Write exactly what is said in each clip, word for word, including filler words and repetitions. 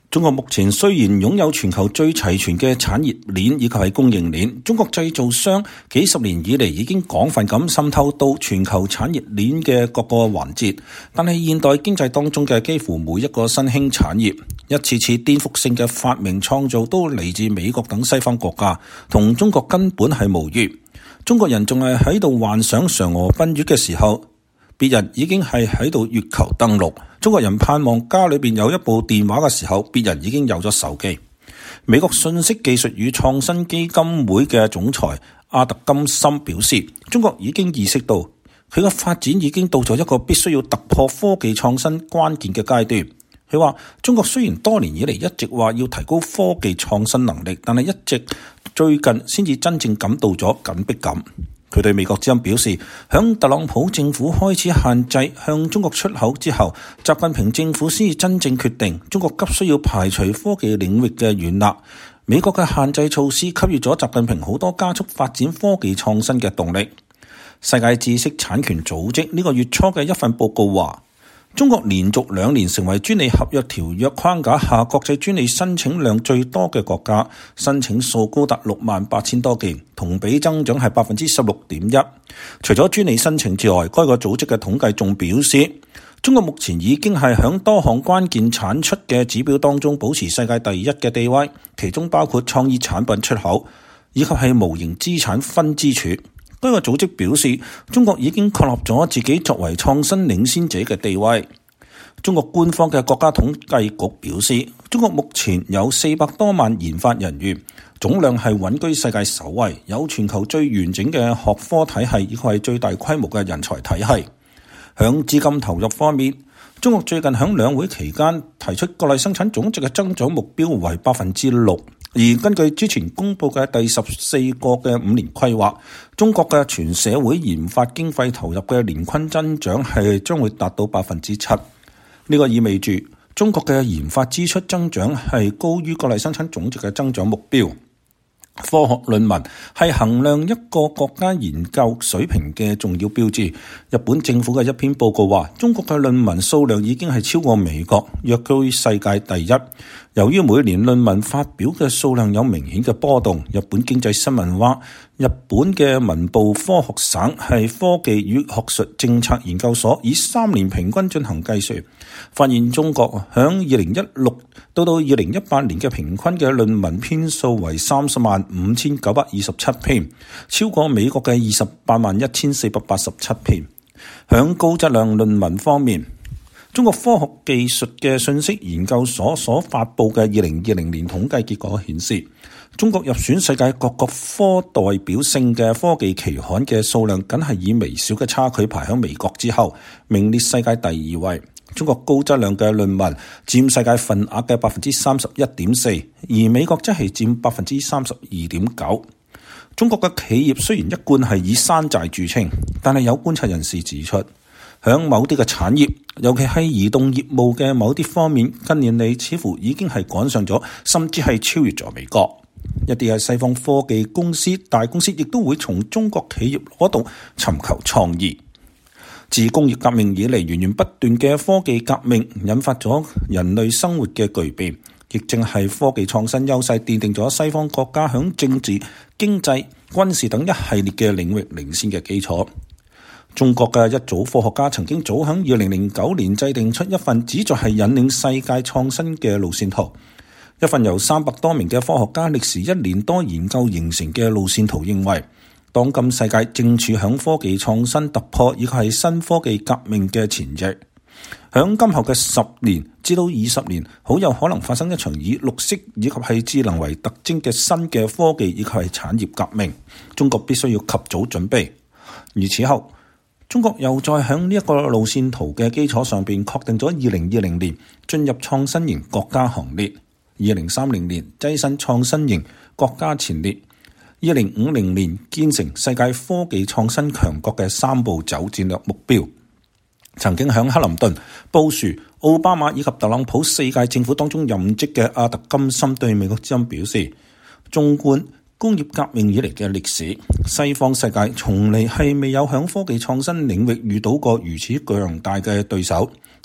中國目前雖然擁有全球最齊全嘅產業鏈以及係供應鏈，中國製造商幾十年以嚟已經廣泛咁滲透到全球產業鏈嘅各個環節，但係現代經濟當中嘅幾乎每一個新興產業，一次次顛覆性嘅發明創造都嚟自美國等西方國家，同中國根本係無異。中國人仲係喺度幻想嫦娥奔月嘅時候，別人已經係喺度月球登陸。中國人盼望家裏邊有一部電話嘅時候，別人已經有咗手機。美國信息技術與創新基金會嘅總裁阿特金森表示，中國已經意識到佢嘅發展已經到咗一個必須要突破科技創新關鍵嘅階段。佢話中國雖然多年以嚟一直話要提高科技創新能力，但係一直最近先至真正感到咗緊迫感。佢對美國之音表示，響特朗普政府開始限制向中國出口之後，習近平政府先至真正決定中國急需要排除科技領域嘅軟肋。美國嘅限制措施給予咗習近平好多加速發展科技創新嘅動力。世界知識產權組織呢個月初嘅一份報告話，中國連續兩年成為專利合約條約框架下國際專利申請量最多嘅國家，申請數高達六萬八千多件，同比增長係百分之十六點一。除咗專利申請之外，該個組織嘅統計仲表示，中國目前已經係響多項關鍵產出嘅指標當中保持世界第一嘅地位，其中包括創意產品出口以及係無形資產分支處。該個組織表示，中國已經確立咗自己作為創新領先者嘅地位。中國官方嘅國家統計局表示，中國目前有四百多萬研發人員，總量係穩居世界首位，有全球最完整嘅學科體系，以及係最大規模嘅人才體系。響資金投入方面，中國最近響兩會期間提出國內生產總值嘅增長目標為百分之六。而根據之前公布嘅第十四個嘅五年規劃，中國嘅全社會研發經費投入嘅年均增長係將會達到百分之七。呢個意味住中國嘅研發支出增長係高於國內生產總值嘅增長目標。科學論文係衡量一個國家研究水平嘅重要標誌。日本政府嘅一篇報告話，中國嘅論文數量已經係超過美國，躍居世界第一。由於每年論文發表嘅數量有明顯嘅波動，日本經濟新聞話，日本嘅文部科學省係科技與學術政策研究所以三年平均進行計算，發現中國響二零一六到到二零一八年嘅平均嘅論文篇數為三十萬五千九百二十七篇，超過美國嘅二十八萬一千四百八十七篇。響高質量論文方面，中國科學技術嘅信息研究所所發佈嘅二零二零年統計結果顯示，中國入選世界各個科代表性嘅科技期刊嘅數量僅係以微小嘅差距排喺美國之後，名列世界第二位。中國高質量嘅論文佔世界份額嘅百分之三十一點四，而美國則係佔百分之三十二點九。中國嘅企業雖然一貫係以山寨著稱，但係有觀察人士指出，響某啲嘅產業，尤其係移動業務嘅某啲方面，近年嚟似乎已經係趕上咗，甚至係超越咗美國。一啲係西方科技公司、大公司亦都會從中國企業嗰度尋求創意。自工業革命以嚟，源源不斷嘅科技革命引發咗人類生活嘅巨變，亦正係科技創新優勢奠定咗西方國家響政治、經濟、軍事等一系列嘅領域領先嘅基礎。中國嘅一組科學家曾經早喺二零零九年制定出一份旨在係引領世界創新嘅路線圖。一份由三百多名嘅科學家歷時一年多研究形成嘅路線圖認為，當今世界正處響科技創新突破以及係新科技革命嘅前夕。響今後嘅十年至到二十年，好有可能發生一場以綠色以及係智能為特徵嘅新嘅科技以及係產業革命。中國必須要及早準備。而此後，中國又再響呢一個路線圖嘅基礎上邊確定咗二零二零年進入創新型國家行列，二零三零年躋身創新型國家前列，二零五零年建成世界科技創新強國嘅三步走戰略目標。曾經響克林頓、布殊、奧巴馬以及特朗普四屆政府當中任職嘅阿特金森對美國之音表示，縱觀工業革命以嚟嘅歷史，西方世界從嚟係未有響科技創新領域遇到過如此強大嘅對手。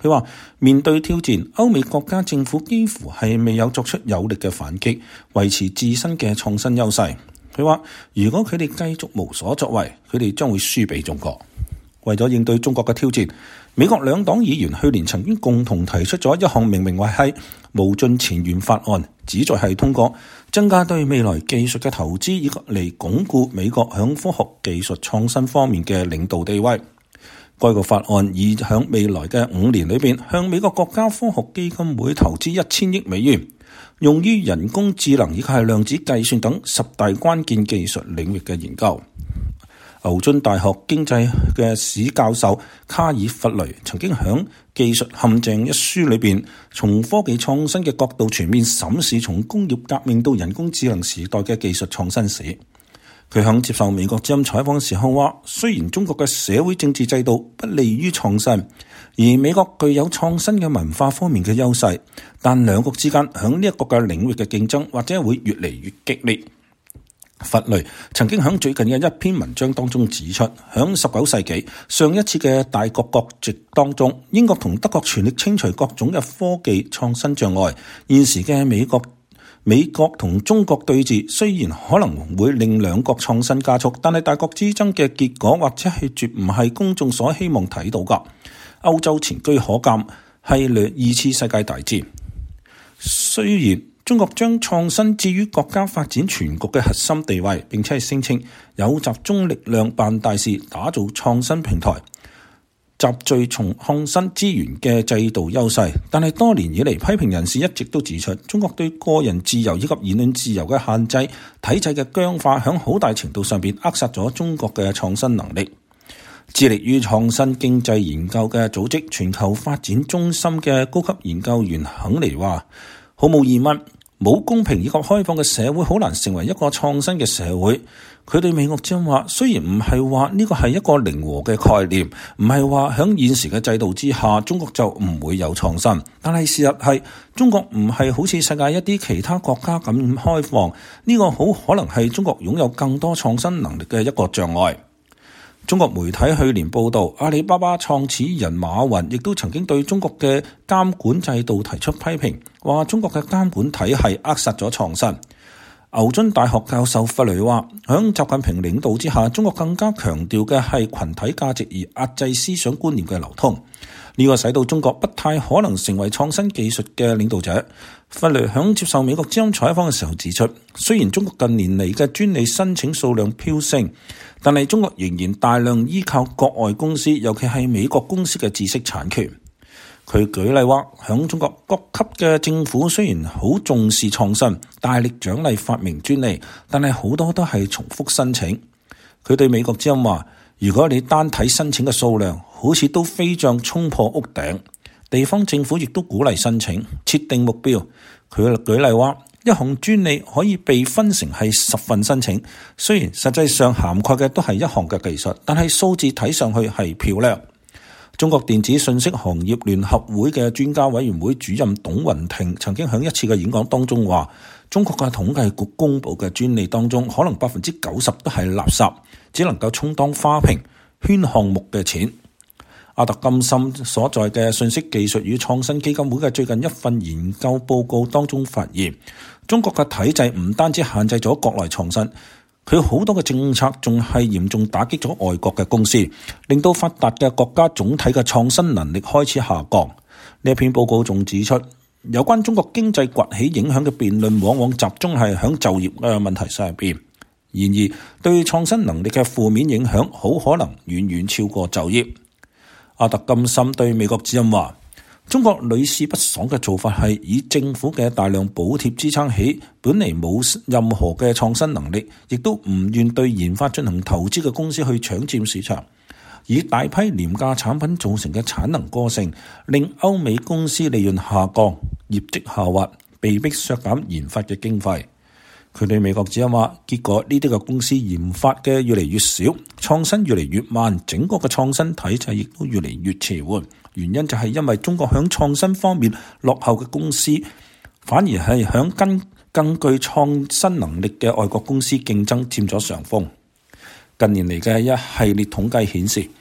佢話面對挑戰，歐美國家政府幾乎係未有作出有力嘅反擊，維持自身嘅創新優勢。佢話如果佢哋繼續無所作為，佢哋將會輸俾中國。為咗應對中國嘅挑戰，美國兩黨議員去年曾經共同提出咗一項命名為係無盡前沿法案，旨在係通過增加對未來技術嘅投資，以及嚟鞏固美國響科學技術創新方面嘅領導地位。該個法案已響未來嘅五年裏邊向美國國家科學基金會投資一千億美元，用於人工智能以及係量子計算等十大關鍵技術領域嘅研究。牛津大學經濟嘅史教授卡爾弗雷曾經喺《技術陷阱》一書裏邊，從科技創新嘅角度全面審視從工業革命到人工智能時代嘅技術創新史。佢喺接受美國之音採訪嘅時候話，雖然中國嘅社會政治制度不利於創新，而美國具有創新嘅文化方面嘅優勢，但兩國之間喺呢一個嘅領域嘅競爭或者會越嚟越激烈。弗雷曾經喺最近嘅一篇文章當中指出，喺十九世紀上一次嘅大國角逐當中，英國同德國全力清除各種嘅科技創新障礙。現時嘅美國美國同中國對峙，雖然可能會令兩國創新加速，但係大國之爭嘅結果或者係絕唔係公眾所希望睇到㗎。歐洲前車可鑑，係二次世界大戰。雖然中國將創新置於國家發展全局嘅核心地位，並且係聲稱有集中力量辦大事，打造創新平台，集聚從創新資源嘅制度優勢。但係多年以嚟，批評人士一直都指出，中國對個人自由以及言論自由嘅限制、體制嘅僵化，響好大程度上邊扼殺咗中國嘅創新能力。致力於創新經濟研究嘅組織全球發展中心嘅高級研究員肯尼話，毫無疑問，冇公平以及開放嘅社會好難成為一個創新嘅社會。佢對美國之音話，雖然唔係話呢個係一個零和嘅概念，唔係話喺現時嘅制度之下中國就唔會有創新，但係事實係中國唔係好似世界一啲其他國家咁開放，呢個好可能係中國擁有更多創新能力嘅一個障礙。中國媒體去年報道，阿里巴巴創始人馬雲亦都曾經對中國嘅監管制度提出批評，話中國嘅監管體系扼殺咗創新。牛津大學教授弗雷話，響習近平領導之下，中國更加強調嘅係群體價值而壓制思想觀念嘅流通，呢個使到中國不太可能成為創新技術嘅領導者。弗雷響接受美國之音採訪嘅時候指出，雖然中國近年嚟嘅專利申請數量飆升，但係中國仍然大量依靠國外公司，尤其係美國公司嘅知識產權。佢舉例話，響中國各級嘅政府雖然好重視創新，大力獎勵發明專利，但係好多都係重複申請。佢對美國之音話，如果你單睇申請嘅數量，好似都飛漲衝破屋頂。地方政府亦都鼓勵申請，設定目標。佢舉例話，一項專利可以被分成係十份申請，雖然實際上涵蓋嘅都係一項嘅技術，但係數字睇上去係漂亮。中國電子信息行業聯合會嘅專家委員會主任董雲婷曾經喺一次嘅演講當中話，中國嘅統計局公佈嘅專利當中，可能百分之九十都係垃圾，只能夠充當花瓶圈項目嘅錢。阿特金森所在嘅信息技術與創新基金會嘅最近一份研究報告當中發現，中國嘅體制唔單止限制咗國內創新，佢好多嘅政策仲係嚴重打擊咗外國嘅公司，令到發達嘅國家總體嘅創新能力開始下降。呢一篇報告仲指出，有關中國經濟崛起影響嘅辯論往往集中係響就業嘅問題上邊，然而對創新能力嘅負面影響好可能遠遠超過就業。阿特金森對美國之音話，中國屢試不爽嘅做法係以政府嘅大量補貼支撐起本嚟冇任何嘅創新能力，亦都唔願對研發進行投資嘅公司去搶佔市場，以大批廉價產品造成嘅產能過剩，令歐美公司利潤下降，業績下滑，被迫削減研發嘅經費。佢對美國之音話，結果呢啲嘅公司研發嘅越嚟越少，創新越嚟越慢，整個嘅創新體制亦都越嚟越遲緩。原因就係因為中國響創新方面落後嘅公司，反而係響跟更具創新能力嘅外國公司競爭佔咗上風。近年嚟嘅一系列統計顯示，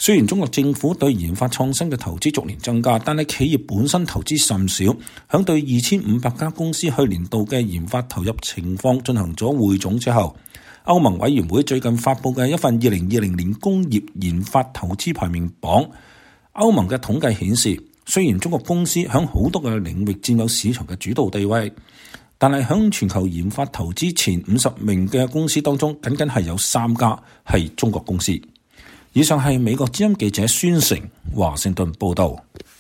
雖然中國政府對研發創新嘅投資逐年增加，但係企業本身投資甚少。響對二千五百家公司去年度嘅研發投入情況進行咗匯總之後，歐盟委員會最近發布嘅一份二零二零年工業研發投資排名榜，歐盟嘅統計顯示，雖然中國公司響好多嘅領域佔有市場嘅主導地位，但係響全球研發投資前五十名嘅公司當中，僅僅係有三家係中國公司。以上係美國之音記者孫成華盛頓報道。